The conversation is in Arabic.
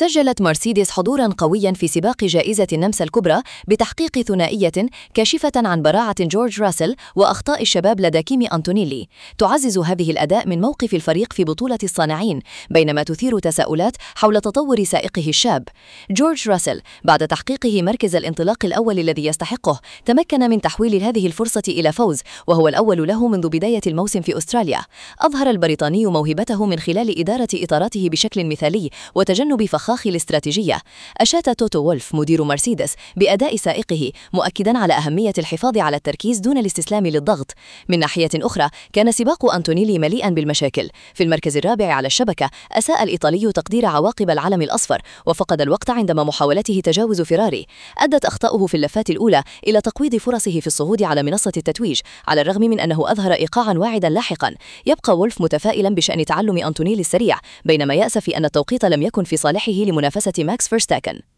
سجلت مرسيدس حضوراً قوياً في سباق جائزة النمسا الكبرى بتحقيق ثنائية كاشفة عن براعة جورج راسل وأخطاء الشباب لدى كيمي أنتونيلي. تعزز هذه الأداء من موقف الفريق في بطولة الصانعين، بينما تثير تساؤلات حول تطور سائقه الشاب. جورج راسل بعد تحقيقه مركز الانطلاق الأول الذي يستحقه تمكن من تحويل هذه الفرصة إلى فوز، وهو الأول له منذ بداية الموسم في أستراليا. أظهر البريطاني موهبته من خلال إدارة إطاراته بشكل مثالي وتجنب فخاخ الاستراتيجية. أشاد توتو وولف مدير مرسيدس بأداء سائقه، مؤكداً على أهمية الحفاظ على التركيز دون الاستسلام للضغط. من ناحية أخرى، كان سباق أنتونيلي مليئاً بالمشاكل. في المركز الرابع على الشبكة، أساء الإيطالي تقدير عواقب العلم الأصفر وفقد الوقت عندما محاولته تجاوز فيراري. أدت أخطاؤه في اللفات الأولى إلى تقويض فرصه في الصعود على منصة التتويج، على الرغم من أنه أظهر إيقاعاً واعداً لاحقاً. يبقى وولف متفائلاً بشأن تعلم أنتونيلي السريع، بينما يأسف أن التوقيت لم يكن في صالحه لمنافسة ماكس فيرستابن.